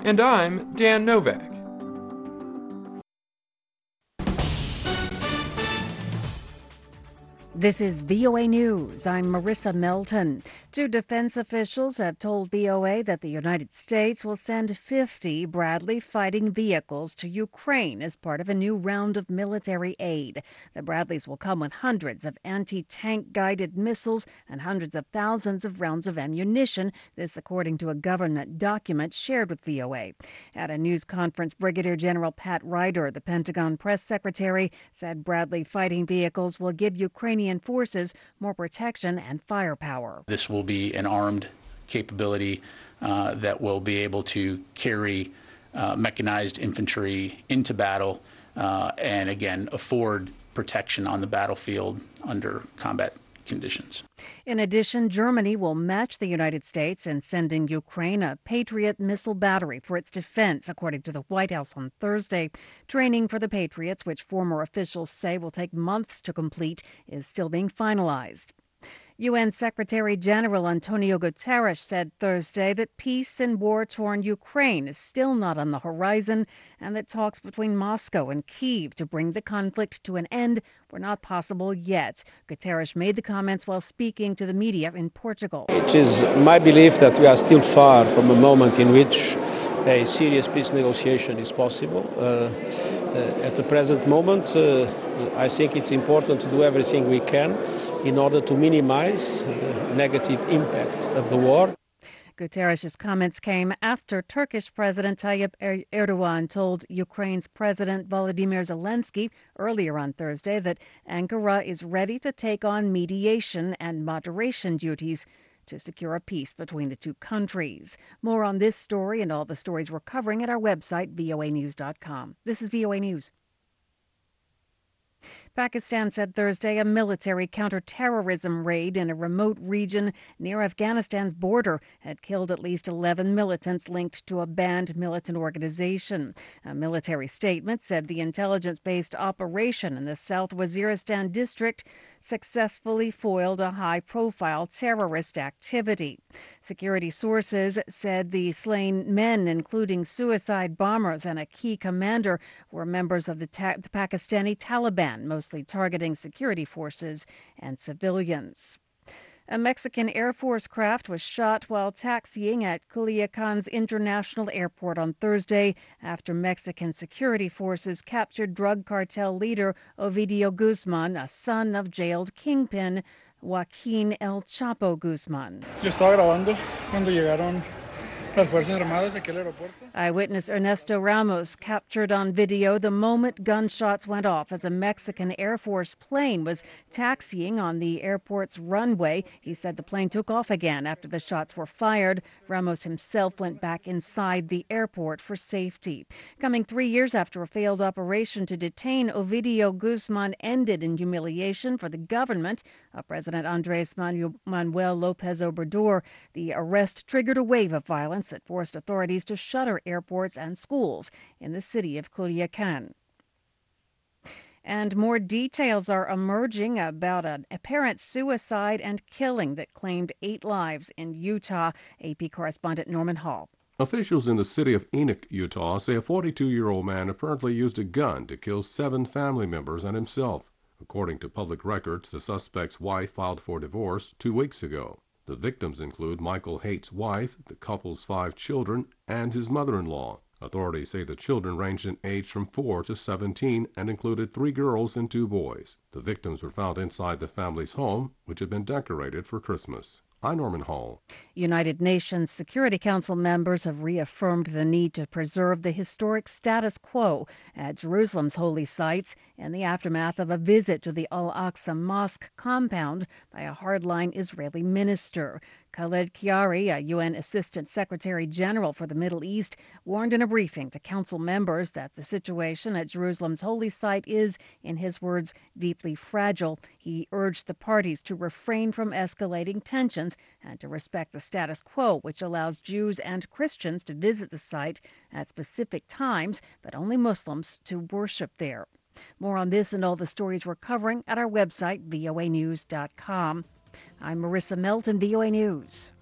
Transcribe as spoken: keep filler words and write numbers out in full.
And I'm Dan Novak. This is V O A News. I'm Marissa Melton. Two defense officials have told V O A that the United States will send fifty Bradley fighting vehicles to Ukraine as part of a new round of military aid. The Bradleys will come with hundreds of anti-tank guided missiles and hundreds of thousands of rounds of ammunition, this according to a government document shared with V O A. At a news conference, Brigadier General Pat Ryder, the Pentagon press secretary, said Bradley fighting vehicles will give Ukrainian forces more protection and firepower. This will be an armed capability uh, that will be able to carry uh, mechanized infantry into battle uh, and, again, afford protection on the battlefield under combat conditions. In addition, Germany will match the United States in sending Ukraine a Patriot missile battery for its defense, according to the White House on Thursday. Training for the Patriots, which former officials say will take months to complete, is still being finalized. U N Secretary General Antonio Guterres said Thursday that peace in war-torn Ukraine is still not on the horizon and that talks between Moscow and Kyiv to bring the conflict to an end were not possible yet. Guterres made the comments while speaking to the media in Portugal. It is my belief that we are still far from a moment in which a serious peace negotiation is possible. Uh, uh, at the present moment, uh, I think it's important to do everything we can in order to minimize the negative impact of the war. Guterres' comments came after Turkish President Tayyip Erdogan told Ukraine's President Volodymyr Zelensky earlier on Thursday that Ankara is ready to take on mediation and moderation duties to secure a peace between the two countries. More on this story and all the stories we're covering at our website, V O A news dot com. This is V O A News. Pakistan said Thursday a military counterterrorism raid in a remote region near Afghanistan's border had killed at least eleven militants linked to a banned militant organization. A military statement said the intelligence-based operation in the South Waziristan district successfully foiled a high-profile terrorist activity. Security sources said the slain men, including suicide bombers and a key commander, were members of the, ta- the Pakistani Taliban, mostly targeting security forces and civilians. A Mexican Air Force craft was shot while taxiing at Culiacan's International Airport on Thursday after Mexican security forces captured drug cartel leader Ovidio Guzman, a son of jailed kingpin Joaquin El Chapo Guzman. Yo estaba grabando cuando llegaron las Fuerzas Armadas aquí al aeropuerto. Eyewitness Ernesto Ramos captured on video the moment gunshots went off as a Mexican Air Force plane was taxiing on the airport's runway. He said the plane took off again after the shots were fired. Ramos himself went back inside the airport for safety. Coming three years after a failed operation to detain Ovidio Guzman ended in humiliation for the government of President Andres Manuel Lopez Obrador, the arrest triggered a wave of violence that forced authorities to shutter airports and schools in the city of Culiacan. And more details are emerging about an apparent suicide and killing that claimed eight lives in Utah. A P correspondent Norman Hall. Officials in the city of Enoch, Utah, say a forty-two-year-old man apparently used a gun to kill seven family members and himself. According to public records, the suspect's wife filed for divorce two weeks ago. The victims include Michael Haight's wife, the couple's five children, and his mother-in-law. Authorities say the children ranged in age from four to seventeen and included three girls and two boys. The victims were found inside the family's home, which had been decorated for Christmas. I'm Norman Hall. United Nations Security Council members have reaffirmed the need to preserve the historic status quo at Jerusalem's holy sites in the aftermath of a visit to the Al-Aqsa Mosque compound by a hardline Israeli minister. Khaled Kiari, a U N Assistant Secretary General for the Middle East, warned in a briefing to council members that the situation at Jerusalem's holy site is, in his words, deeply fragile. He urged the parties to refrain from escalating tensions and to respect the status quo, which allows Jews and Christians to visit the site at specific times, but only Muslims to worship there. More on this and all the stories we're covering at our website, V O A news dot com. I'm Marissa Melton, V O A News.